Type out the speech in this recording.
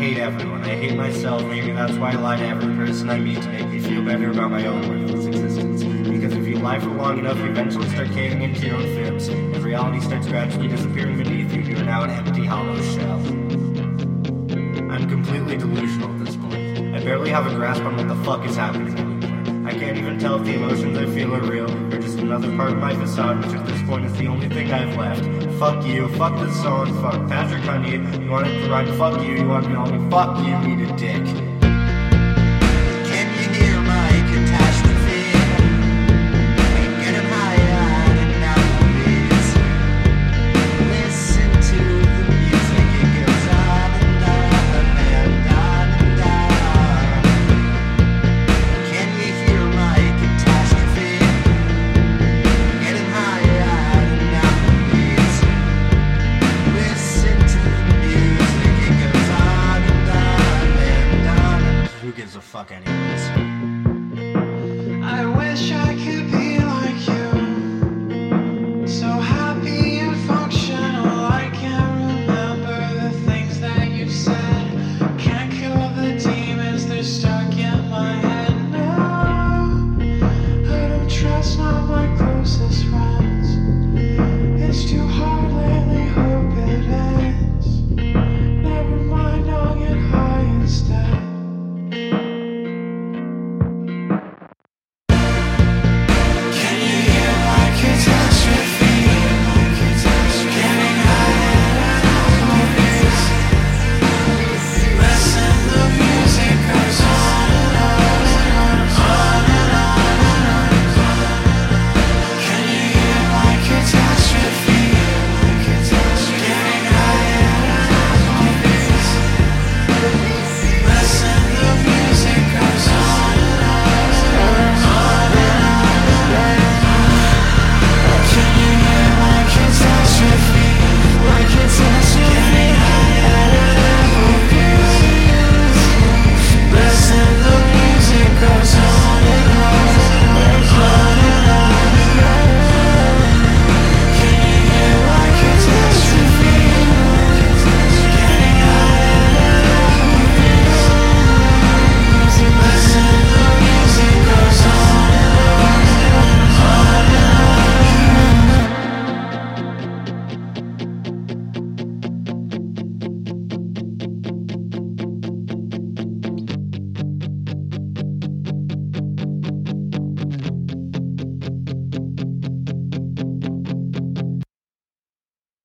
hate everyone. I hate myself. Maybe that's why I lie to every person I meet to make me feel better about my own worthless existence. Because if you lie for long enough, you eventually start caving into your own fibs, and reality starts gradually disappearing beneath you. You are now an empty, hollow shell. I'm completely delusional at this point. I barely have a grasp on what the fuck is happening anymore. I can't even tell if the emotions I feel are real, or just another part of my facade, which at this point is the only thing I've left. Fuck you, fuck this song, fuck Patrick Honey, you wanted to rhyme fuck you wanted to call me fuck you, eat a dick.